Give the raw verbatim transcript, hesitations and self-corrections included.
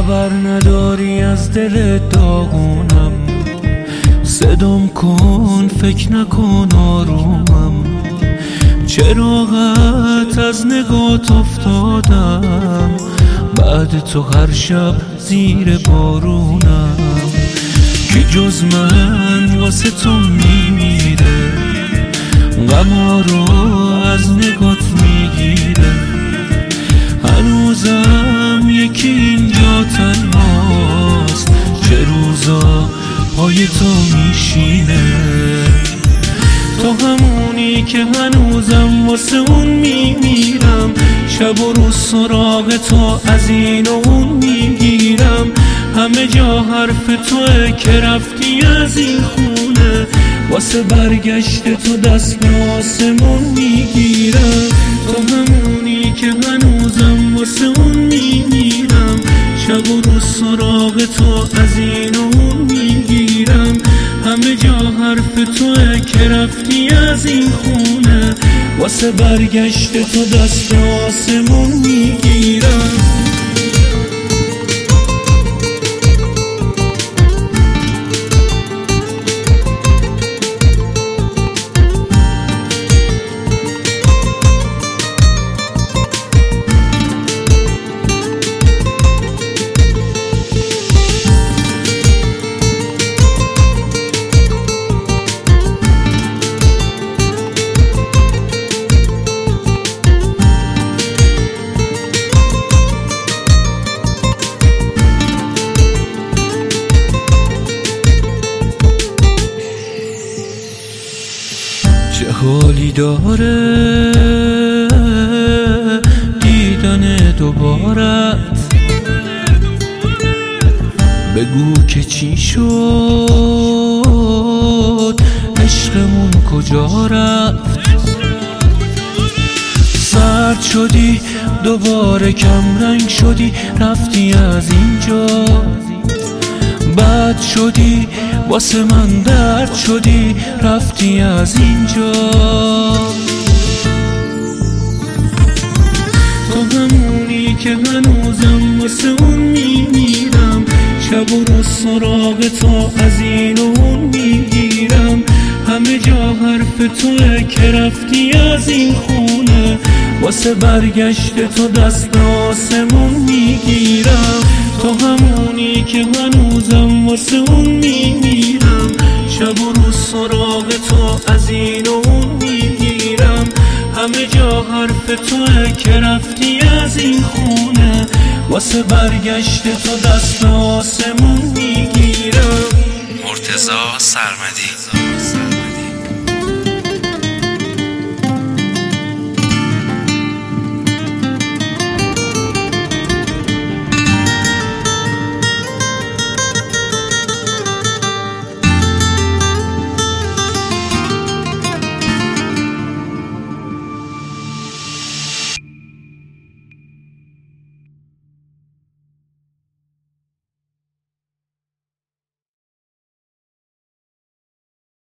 خبر نداری از دل داغونم، صدام کن فکر نکن آرومم، چراغت از نگات افتادم، بعد تو هر شب زیر بارونم، کی جز من واسه تو میمیره، غما رو از نگات میگیره، هنوزم یکی اینجا تنهاست، چه روزا پای تو میشینه، تو همونی که هنوزم واسه اون میمیرم، شب و روز سراغ تو از این و اون میگیرم، همه جا حرف توه که رفتی از این خونه، واسه برگشت تو دست به آسمون میگیرم، تو همونی که هنوزم واسه اون میمیرم، شب و روز سراغ تو از این و اون میگیرم، همه جا حرف توه که رفتی از این خونه، واسه برگشت تو دست به آسمون میگیرم. چه حالی داره دیدن دوبارت، بگو که چی شد عشقمون کجا رفت، سرد شدی دوباره کم رنگ شدی رفتی از اینجا، بد شدی واسه من درد شدی رفتی از اینجا، تو همونی که هنوزم واسه اون میمیرم، شب و روز سراغ تو از این و اون میگیرم، همه جا حرف توه که رفتی از این خونه، واسه برگشت تو دست به آسمون میگیرم، تو همونی که هنوزم واسه اون میمیرم، شب و روز سراغ تو از این و اون میگیرم، همه جا حرف توه که رفتی از این خونه، واسه برگشت تو دست به آسمون میگیرم. مرتضی سرمدی.